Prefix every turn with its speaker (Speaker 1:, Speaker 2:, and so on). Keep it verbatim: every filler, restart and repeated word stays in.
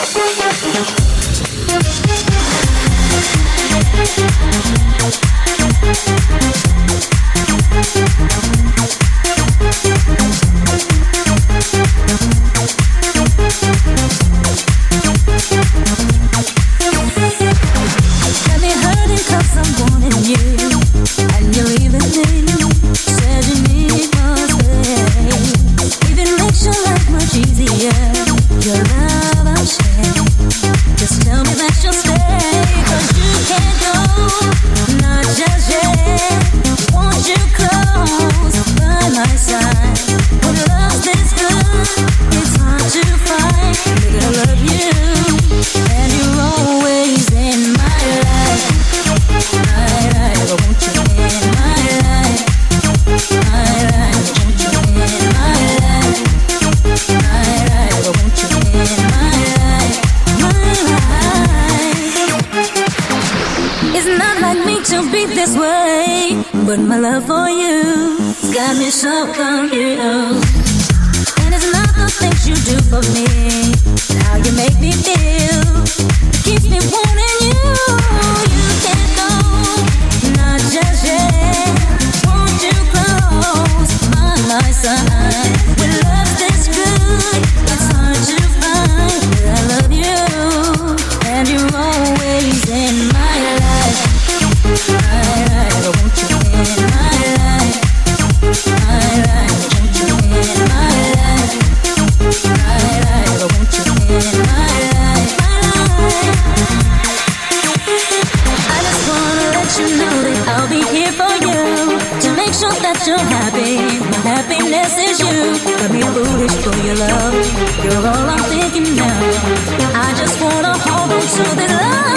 Speaker 1: But my love for you's got me so confused. And it's not the things you do for me, how you make me feel, it keeps me wanting you. You can't go, not just yet. Won't you close by my side? When love this good, it's hard to find. I love you, and you're always in my life. I, I want you in my life. I, I want you in my life. I, I want you in my life. I just wanna let you know that I'll be here for you, to make sure that you're happy. My happiness is you. Got me foolish for your love. You're all I'm thinking now. I just wanna hold on to this love.